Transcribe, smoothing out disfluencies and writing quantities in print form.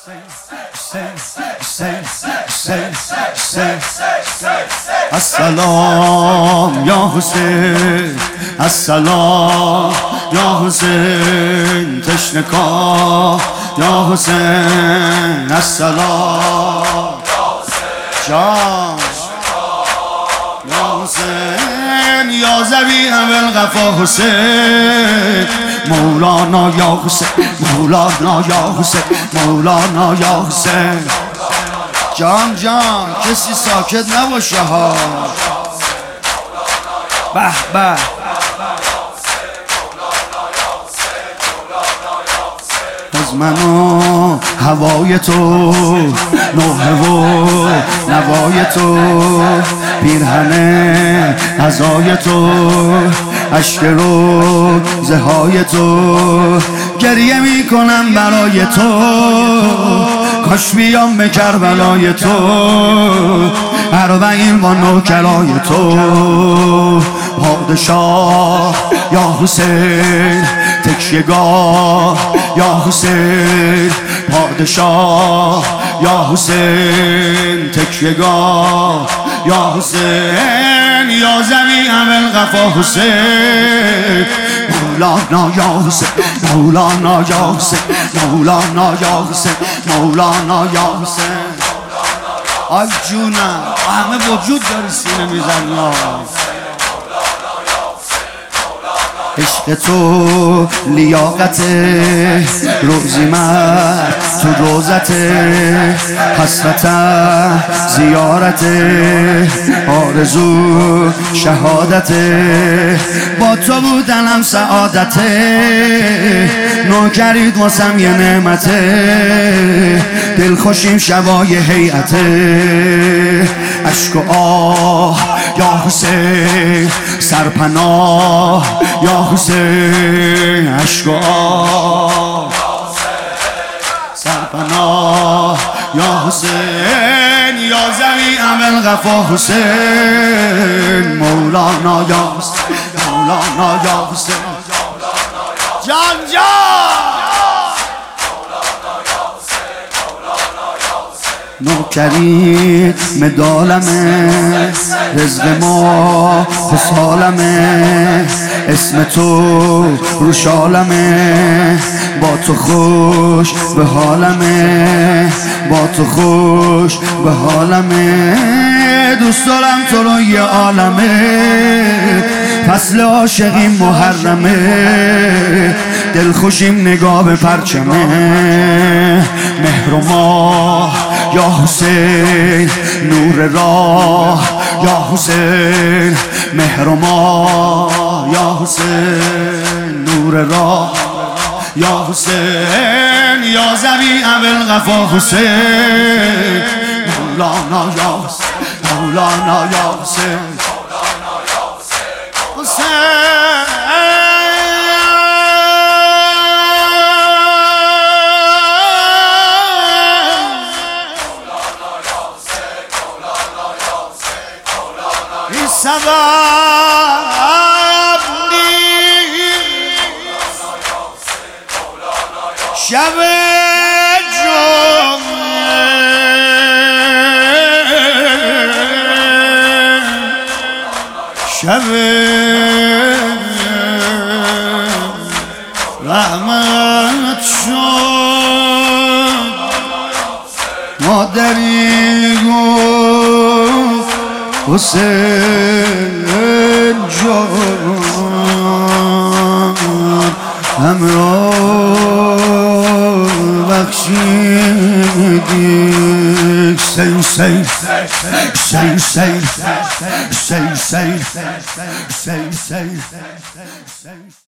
السلام یا حسین، السلام یا حسین، تشنکا یا حسین، السلام جان یا حسین، یا ذبیح الغفا حسین، مولانا یا حسین، مولانا یا حسین، مولانا یا حسین. جان کسی ساکت نباشه ها. به به از من و هوای تو، نوحه و نوای تو، پیرهن عزای تو، اشک رو زهای تو، گریه می کنم برای تو، کاش بیام به کربلای تو، اربعین با نوکرای تو. پادشاه یا حسین، تکیه‌گاه یا حسین، پادشاه یا حسین، تکیه‌گاه یا حسین، یا ذبیح الغفا حسین، مولانا یا حسین، مولانا یا حسین، مولانا یا حسین، مولانا یا حسین. آی جونم همه وجود داری سینه میزنی. عشق تو لیاقته، روزی من تو روزته، حسرتم زیارته، آرزو شهادته، با تو بودنم سعادته، نوکرید واسم یه نعمته، دلخوشیم شبای هیئته. عشق و آه یا حسین، سرپناه یا حسین، عشق و آه سرپناه یا حسین، یا ذبیح الغفا حسین، مولانا یا حسین، مولانا یا حسین. جان نوکری مدالمه، رزق ما خوشحالمه، اسم تو رو شالمه، با تو خوش به حالمه، با تو خوش به حالمه، دوست دارم تو رو یه عالمه، فصل عاشقی محرمه، دلخوشیم نگاه به پرچمه، مهر و ماه یا حسین، نور راه یا حسین، مهر و ماه یا حسین، نور راه یا حسین، یا ذبیح الغفا حسین، مولانا یا حسین، مولانا یا حسین، سبب شب جمعه شب رحمت شد، مادری گفت حسین جان همراه بخشیدی. حسین حسین حسین حسین حسین حسین حسین حسین